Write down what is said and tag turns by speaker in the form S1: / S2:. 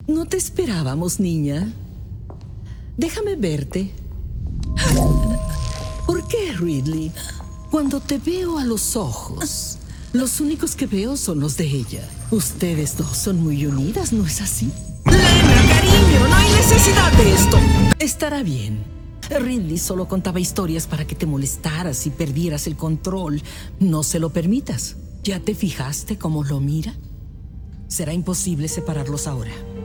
S1: No te esperábamos, niña. Déjame verte. ¿Por qué, Ridley? Cuando te veo a los ojos, los únicos que veo son los de ella. Ustedes dos son muy unidas, ¿no es así?
S2: Lena, cariño, no hay necesidad de esto.
S1: Estará bien. Ridley solo contaba historias para que te molestaras y perdieras el control. No se lo permitas. ¿Ya te fijaste cómo lo mira? Será imposible separarlos ahora.